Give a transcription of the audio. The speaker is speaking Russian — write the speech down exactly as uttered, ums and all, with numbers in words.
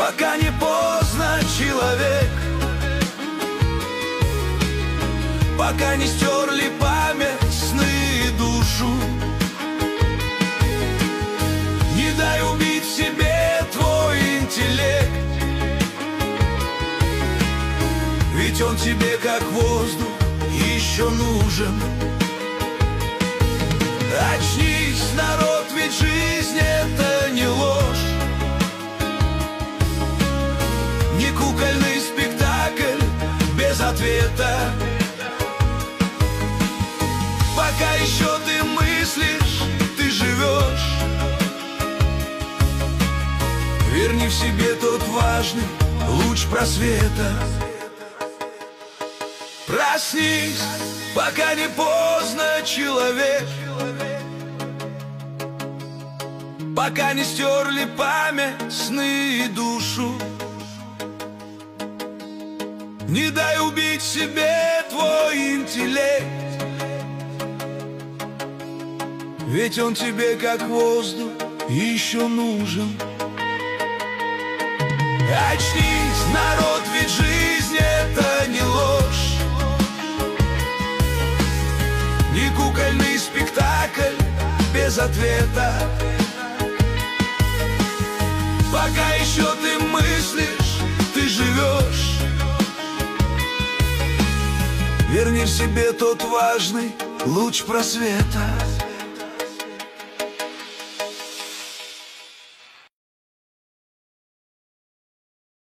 пока не поздно, человек, пока не стерли память, сны и душу. Не дай убить в себе твой интеллект, ведь он тебе как воздух еще нужен. Очнись, народ, ведь жизнь это не ложь, не кукольный спектакль без ответа. Пока еще ты мыслишь, ты живешь, верни в себе тот важный луч просвета. Проснись, пока не поздно, человек, пока не стерли память, сны и душу. Не дай убить себе твой интеллект, ведь он тебе как воздух еще нужен. Очнись, народ, ведь жизнь это не ложь, не кукольный спектакль без ответа. Пока еще ты мыслишь, ты живешь, верни в себе тот важный луч просвета.